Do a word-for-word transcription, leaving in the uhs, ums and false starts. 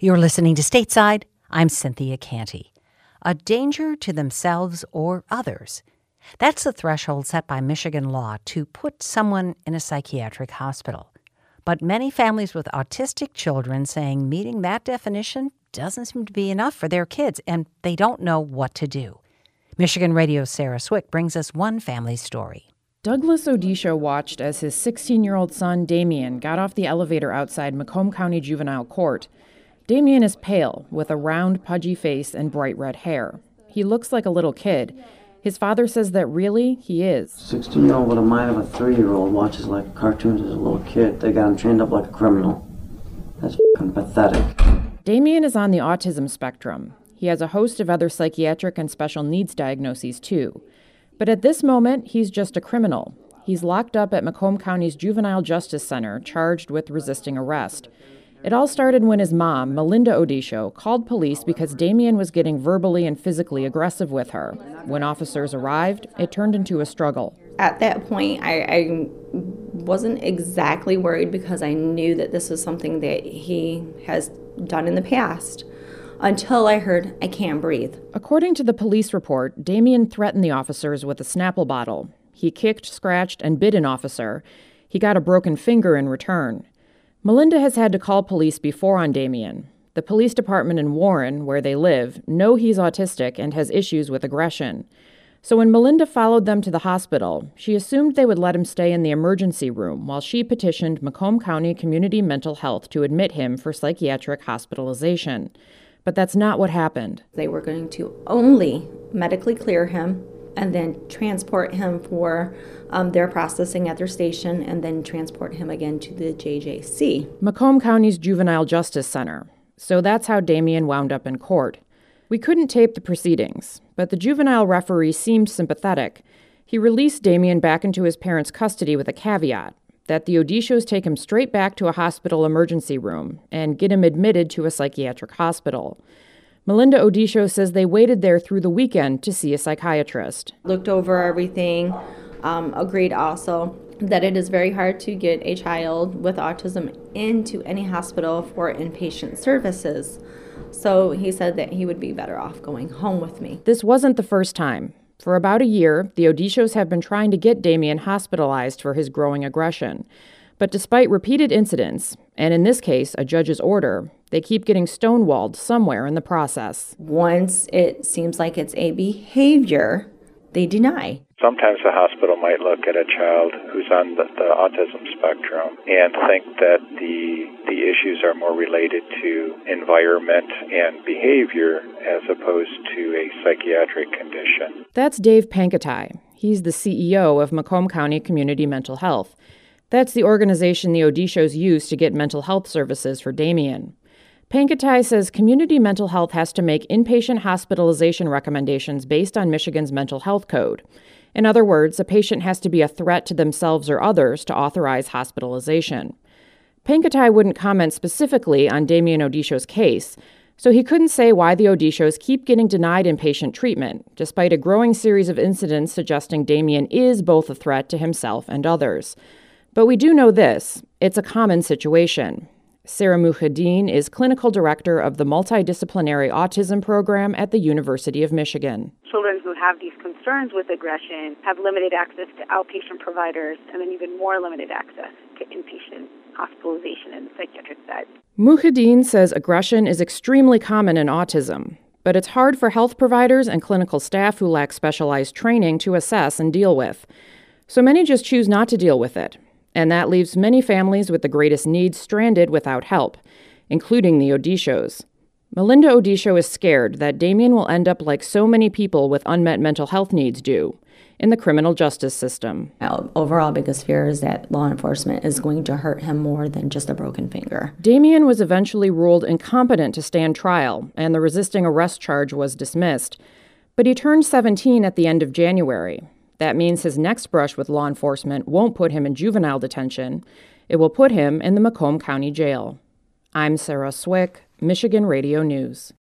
You're listening to Stateside. I'm Cynthia Canty. A danger to themselves or others. That's the threshold set by Michigan law to put someone in a psychiatric hospital. But many families with autistic children saying meeting that definition doesn't seem to be enough for their kids, and they don't know what to do. Michigan Radio's Sarah Swick brings us one family story. Douglas Odisho watched as his sixteen-year-old son, Damien, got off the elevator outside Macomb County Juvenile Court. Damien is pale, with a round, pudgy face and bright red hair. He looks like a little kid. His father says that really, he is. sixteen-year-old with a mind of a three-year-old watches like cartoons as a little kid. They got him trained up like a criminal. That's f***ing pathetic. Damien is on the autism spectrum. He has a host of other psychiatric and special needs diagnoses, too. But at this moment, he's just a criminal. He's locked up at Macomb County's Juvenile Justice Center, charged with resisting arrest. It all started when his mom, Melinda Odisho, called police because Damien was getting verbally and physically aggressive with her. When officers arrived, it turned into a struggle. At that point, I, I wasn't exactly worried because I knew that this was something that he has done in the past, until I heard, "I can't breathe." According to the police report, Damien threatened the officers with a Snapple bottle. He kicked, scratched, and bit an officer. He got a broken finger in return. Melinda has had to call police before on Damien. The police department in Warren, where they live, know he's autistic and has issues with aggression. So when Melinda followed them to the hospital, she assumed they would let him stay in the emergency room while she petitioned Macomb County Community Mental Health to admit him for psychiatric hospitalization. But that's not what happened. They were going to only medically clear him and then transport him for um, their processing at their station, and then transport him again to the J J C. Macomb County's Juvenile Justice Center. So that's how Damien wound up in court. We couldn't tape the proceedings, but the juvenile referee seemed sympathetic. He released Damien back into his parents' custody with a caveat, that the Odishos take him straight back to a hospital emergency room and get him admitted to a psychiatric hospital. Melinda Odisho says they waited there through the weekend to see a psychiatrist. Looked over everything, um, agreed also that it is very hard to get a child with autism into any hospital for inpatient services. So he said that he would be better off going home with me. This wasn't the first time. For about a year, the Odishos have been trying to get Damien hospitalized for his growing aggression. But despite repeated incidents, and in this case, a judge's order, they keep getting stonewalled somewhere in the process. Once it seems like it's a behavior, they deny. Sometimes the hospital might look at a child who's on the, the autism spectrum and think that the the issues are more related to environment and behavior as opposed to a psychiatric condition. That's Dave Pankatai. He's the C E O of Macomb County Community Mental Health. That's the organization the Odishos use to get mental health services for Damien. Pankatai says community mental health has to make inpatient hospitalization recommendations based on Michigan's mental health code. In other words, a patient has to be a threat to themselves or others to authorize hospitalization. Pankatai wouldn't comment specifically on Damien Odisho's case, so he couldn't say why the Odishos keep getting denied inpatient treatment, despite a growing series of incidents suggesting Damien is both a threat to himself and others. But we do know this: it's a common situation. Sarah Muhadeen is clinical director of the Multidisciplinary Autism Program at the University of Michigan. Children who have these concerns with aggression have limited access to outpatient providers and then even more limited access to inpatient hospitalization and psychiatric beds. Muhadeen says aggression is extremely common in autism, but it's hard for health providers and clinical staff who lack specialized training to assess and deal with. So many just choose not to deal with it. And that leaves many families with the greatest needs stranded without help, including the Odishos. Melinda Odisho is scared that Damien will end up like so many people with unmet mental health needs do, in the criminal justice system. Our overall biggest fear is that law enforcement is going to hurt him more than just a broken finger. Damien was eventually ruled incompetent to stand trial, and the resisting arrest charge was dismissed. But he turned seventeen at the end of January. That means his next brush with law enforcement won't put him in juvenile detention. It will put him in the Macomb County Jail. I'm Sarah Swick, Michigan Radio News.